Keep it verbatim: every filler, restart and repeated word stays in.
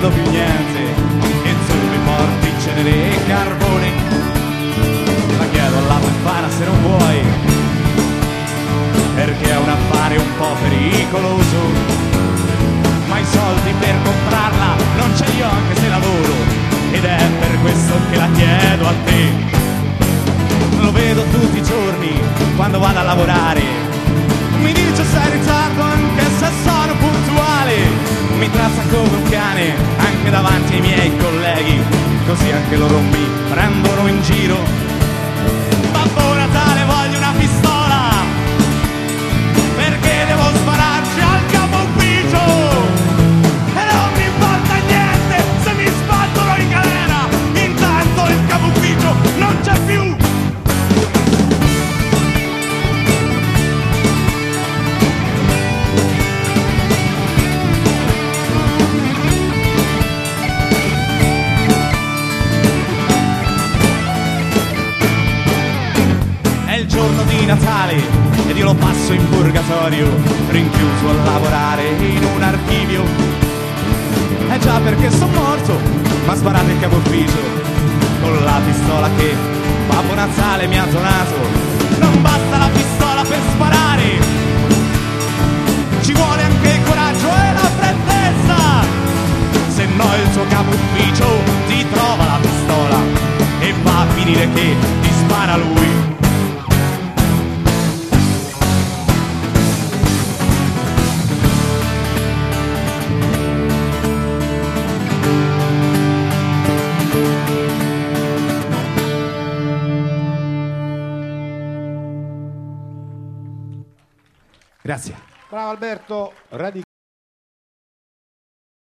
vedo più niente e tu mi porti cenere e carbone. La chiedo alla Befana se non vuoi, perché è un affare un po' pericoloso, ma i soldi per comprarla non ce li ho anche se lavoro, ed è per questo che la chiedo a te. Lo vedo tutti i giorni quando vado a lavorare, mi dice sei in ritardo anche se sono puntuale, mi tratta come un cane anche davanti ai miei colleghi, così anche loro mi prendono in giro. Babbo Natale, voglio una pistola, perché devo spararci al capo ufficio e non mi importa niente se mi sbattono in galera, intanto il capo ufficio non c'è più. È il giorno di Natale ed io lo passo in purgatorio, rinchiuso a lavorare in un archivio. È già perché sono morto, ma sparate il capo ufficio con la pistola che Babbo Natale mi ha donato. Non basta la pistola per sparare, ci vuole anche il coraggio e la freddezza, se no il tuo capo ufficio ti trova la pistola e va a finire che ti spara lui. Grazie. Bravo Alberto.